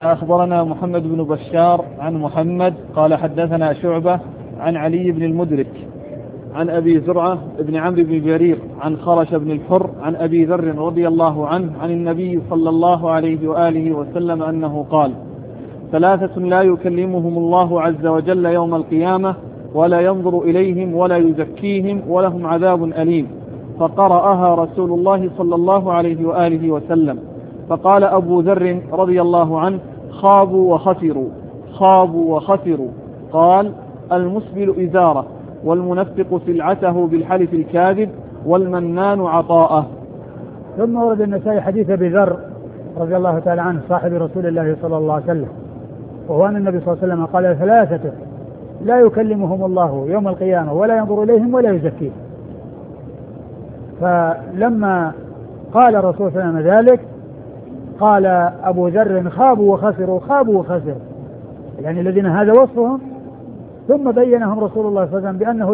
أخبرنا محمد بن بشار عن محمد قال حدثنا شعبة عن علي بن المدرك عن أبي زرعة بن عمرو بن جرير عن خرش بن الحر عن أبي ذر رضي الله عنه عن النبي صلى الله عليه وآله وسلم أنه قال: ثلاثة لا يكلمهم الله عز وجل يوم القيامة ولا ينظر إليهم ولا يزكيهم ولهم عذاب أليم. فقرأها رسول الله صلى الله عليه وآله وسلم. فقال أبو ذر رضي الله عنه: خابوا وخسروا خابوا وخسروا. قال: المسبل إزاره، والمنفق سلعته بالحلف الكاذب، والمنان عطاءه. ثم ورد النسائي حديث أبي ذر رضي الله تعالى عنه صاحب رسول الله صلى الله عليه وسلم، وهو أن النبي صلى الله عليه وسلم قال: ثلاثة لا يكلمهم الله يوم القيامة ولا ينظر إليهم ولا يزكيهم. فلما قال الرسول صلى الله عليه وسلم ذلك قال أبو ذر: خابوا وخسروا خابوا وخسروا، يعني الذين هذا وصفهم. ثم بينهم رسول الله صلى الله عليه وسلم بأنه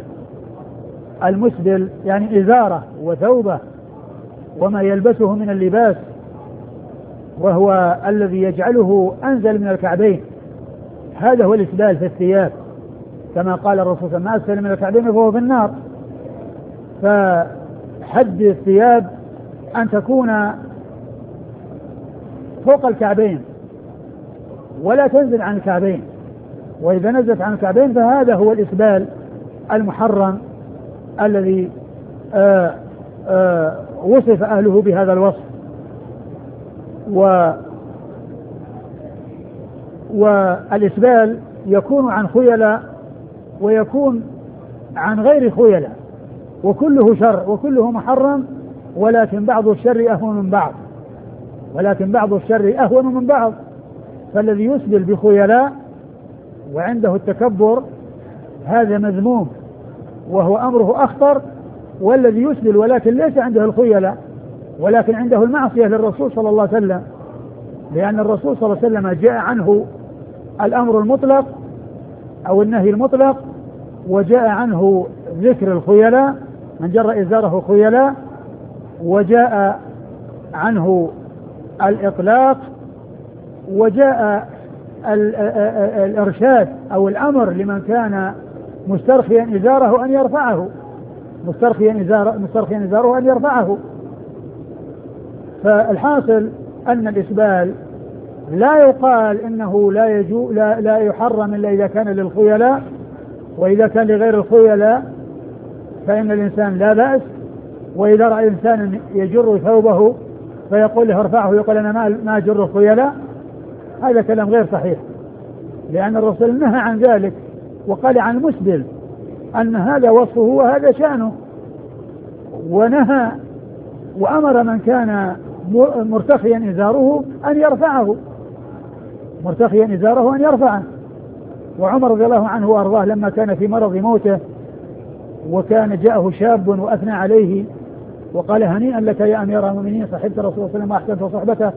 المسبل يعني إزارة وثوبة وما يلبسه من اللباس، وهو الذي يجعله أنزل من الكعبين، هذا هو الإسبال في الثياب، كما قال الرسول صلى الله عليه وسلم: ما أسفل من الكعبين فهو في النار. فحد الثياب أن تكون فوق الكعبين ولا تنزل عن الكعبين، وإذا نزلت عن الكعبين فهذا هو الإسبال المحرم الذي وصف أهله بهذا الوصف. والإسبال يكون عن خيلاء ويكون عن غير خيلاء، وكله شر وكله محرم، ولكن بعض الشر أهون من بعض. فالذي يسبل بخيلاء وعنده التكبر هذا مذموم وهو أمره أخطر، والذي يسبل ولكن ليس عنده الخيلاء ولكن عنده المعصية للرسول صلى الله عليه وسلم، لأن الرسول صلى الله عليه وسلم جاء عنه الأمر المطلق أو النهي المطلق، وجاء عنه ذكر الخيلاء من جر إزاره خيلاء، وجاء عنه الإطلاق، وجاء الإرشاد أو الأمر لمن كان مسترخيا إزاره أن يرفعه، مسترخيا إزاره أن يرفعه. فالحاصل أن الإسبال لا يقال إنه لا يحرم إلا إذا كان للخيلاء، وإذا كان لغير الخيلاء فإن الإنسان لا بأس. وإذا رأى إنسان يجر ثوبه فيقول له ارفعه، يقول أنا ما أجر الخيلاء، هذا كلام غير صحيح، لأن الرسول نهى عن ذلك وقال عن المسبل أن هذا وصفه وهذا شأنه، ونهى وأمر من كان مرتخيا إزاره أن يرفعه، وعمر رضي الله عنه وأرضاه لما كان في مرض موته وكان جاءه شاب وأثنى عليه وقال: هنيئا لك يا أمير المؤمنين، صحبت رسول الله صلى الله عليه وسلم وأحسنت صحبته،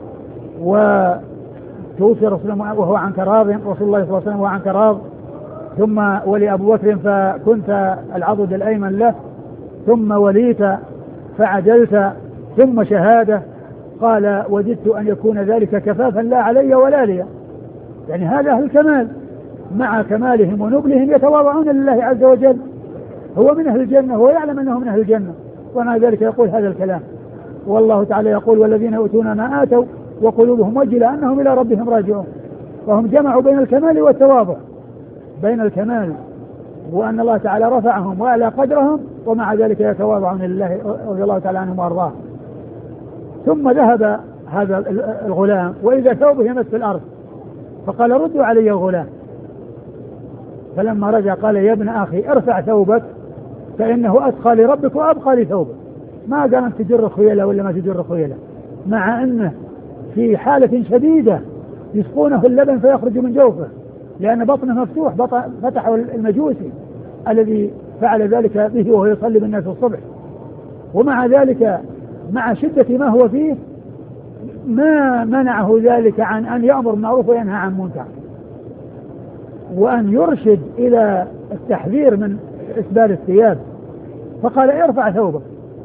وتوفي رسول الله وهو عنك راض، رسول الله صلى الله عليه وسلم وهو عنك راض، ثم ولي أبو بكر فكنت العضد الأيمن له، ثم وليت فعدلت، ثم شهادة. قال: وجدت أن يكون ذلك كفافا لا علي ولا لي. يعني هذا أهل الكمال، مع كمالهم ونبلهم يتواضعون لله عز وجل، هو من أهل الجنة، هو يعلم أنه من أهل الجنة، ومع ذلك يقول هذا الكلام. والله تعالى يقول: والذين يؤتون ما آتوا وقلوبهم وجلة أنهم إلى ربهم راجعون. وهم جمعوا بين الكمال والتواضع، بين الكمال وأن الله تعالى رفعهم وأعلى قدرهم، ومع ذلك يتواضعون لله رضي الله تعالى عنهم وأرضاه. ثم ذهب هذا الغلام وإذا ثوبه يمس في الأرض، فقال: ردوا علي الغلام. فلما رجع قال: يا ابن أخي ارفع ثوبك فإنه أتقى لربك وأبقى لثوبك. ما قال أن تجر خيلة ولا ما تجر خيلة، مع أنه في حالة شديدة يسقونه اللبن فيخرج من جوفه، لأن بطنه مفتوح، فتحه المجوسي الذي فعل ذلك به وهو يصلي بالناس الصبح. ومع ذلك مع شدة ما هو فيه ما منعه ذلك عن أن يأمر بالمعروف وينهى عن المنكر، وأن يرشد إلى التحذير من إسبال الثياب. فقال: ارفع ثوبك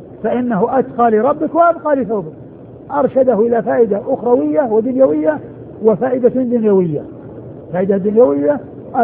فإنه أتقى لربك وأبقى لثوبك. أرشده إلى فائدة أخروية ودنيوية وفائدة دنيوية، فائدة دنيوية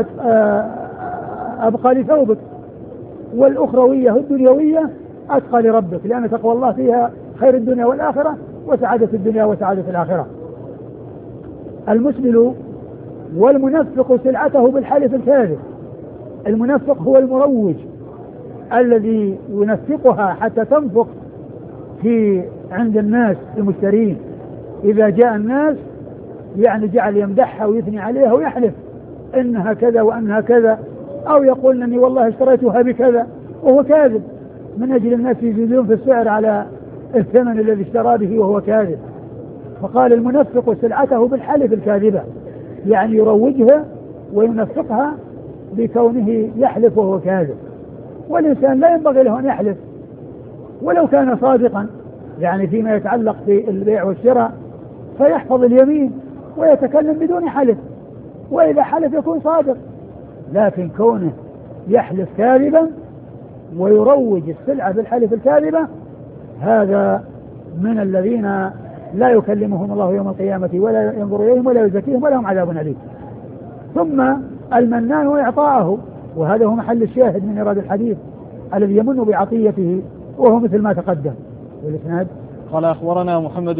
أبقى لثوبك، والأخروية الدنيوية أتقى لربك، لأن تقوى الله فيها خير الدنيا والآخرة وسعادة الدنيا وسعادة الآخرة. المسبل والمنفق سلعته بالحلف الكاذب. المنفق هو المروج الذي ينفقها حتى تنفق في عند الناس المشترين، إذا جاء الناس يعني جعل يمدحها ويثني عليها ويحلف إنها كذا وأنها كذا، أو يقول أني والله اشتريتها بكذا وهو كاذب، من أجل الناس يزيدون في السعر على الثمن الذي اشترى به وهو كاذب. فقال المنفق سلعته بالحلف الكاذبة، يعني يروجها وينفقها بكونه يحلف وهو كاذب. والإنسان لا ينبغي له أن يحلف ولو كان صادقا، يعني فيما يتعلق بالبيع والشراء، فيحفظ اليمين ويتكلم بدون حلف، وإذا حلف يكون صادق. لكن كونه يحلف كاذبا ويروج السلعة بالحلف الكاذبة، هذا من الذين لا يكلمهم الله يوم القيامة ولا ينظر إليهم ولا يزكيهم ولهم عذاب أليم. ثم المنان وإعطاءه، وهذا هو محل الشاهد من إيراد الحديث، الذي يمن بعطيته، وهو مثل ما تقدم. والإسناد قال أخبرنا محمد